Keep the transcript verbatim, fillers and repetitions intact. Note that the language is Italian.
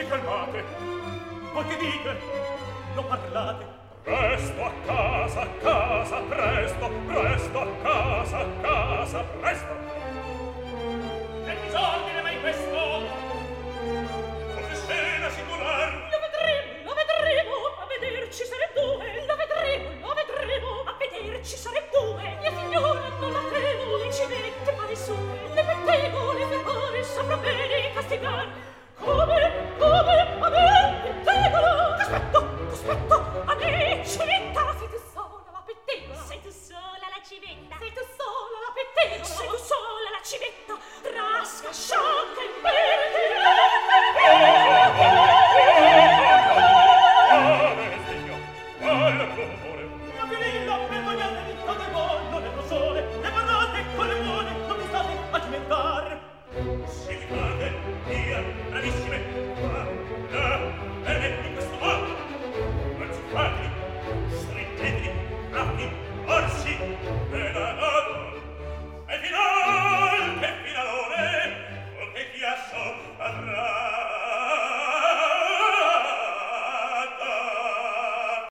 calmate. Voi che dite? Non parlate. Presto a casa, a casa, presto, presto a casa, a casa, presto.